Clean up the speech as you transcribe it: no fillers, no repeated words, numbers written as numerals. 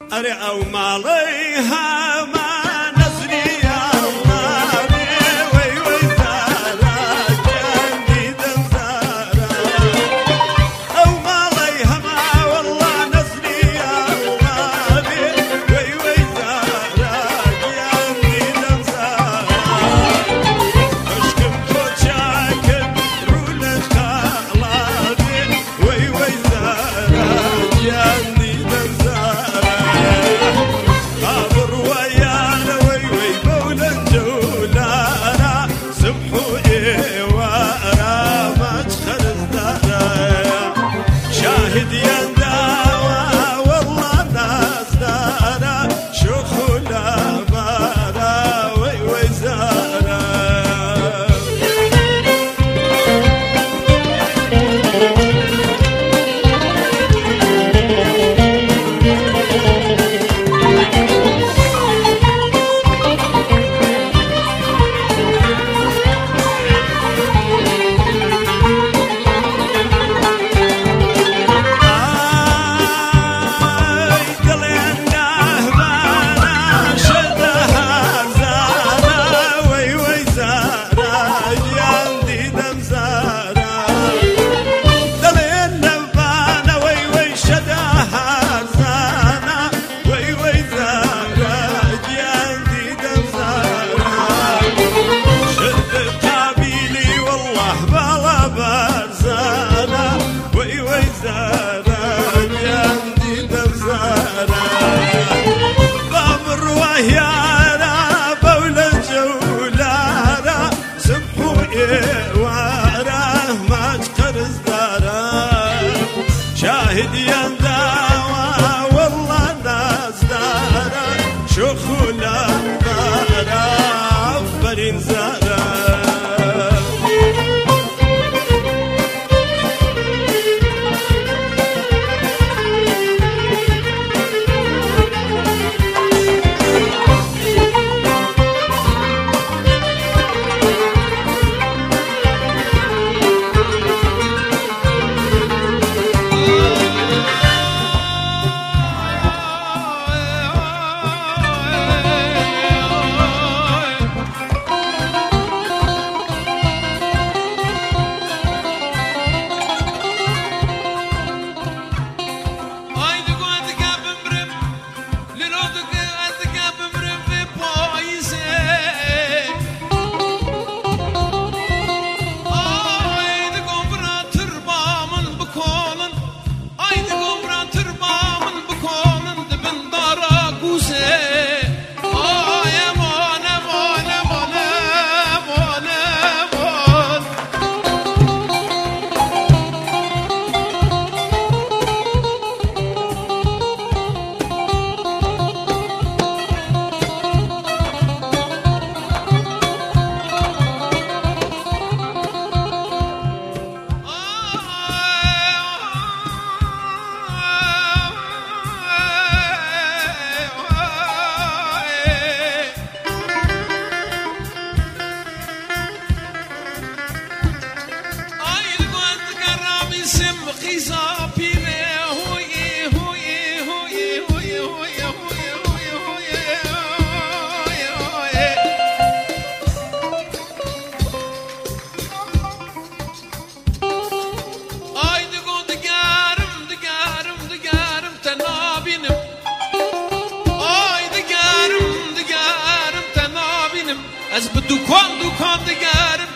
أري أو ماليها ما نزري يا الله وي وي زارا جندي دزارا أو ماليها ما والله نزري يا الله وي وي زارا جندي دزارا أشكم كوشاكم رولك خالدي وي وي زارا جندي دزارا شاهد ينداوى والله الناس دارا شخولا بارا وي وي زارا شاهد ينداوى والله الناس دارا شخولا بارا عفرين زارا از بدو کن دکان دگرم